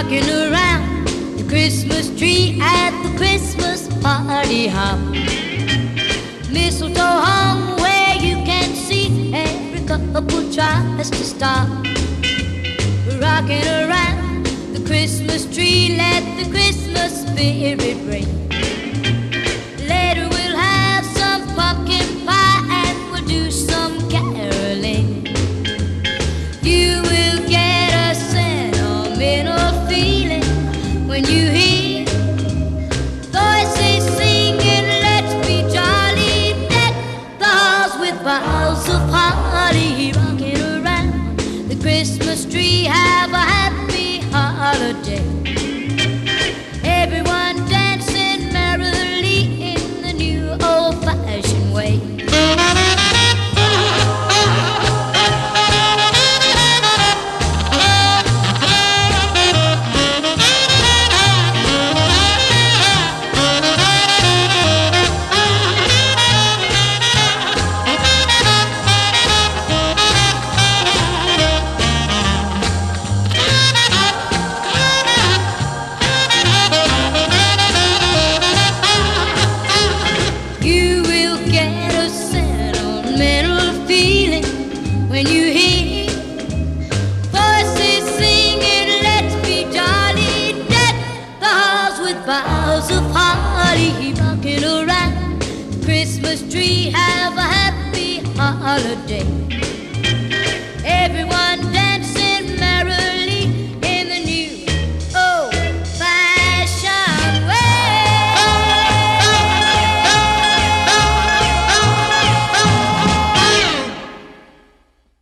rocking around the Christmas tree at the Christmas party hop. Mistletoe hung where you can see every couple tries to stop. Rocking around the Christmas tree, let the Christmas spirit ring. Later we'll have some pumpkin pie and we'll do some caroling. You will get a sentimental feeling when you hear voices singing, let's be jolly, deck the halls with boughs of holly. Rocking around the Christmas tree, have a happy holiday. Everyone dancing merrily in the new old-fashioned way. You will get a sentimental feeling when you hear voices singing, let's be jolly, deck the halls with boughs of holly. Rocking around the Christmas tree, have a happy holiday.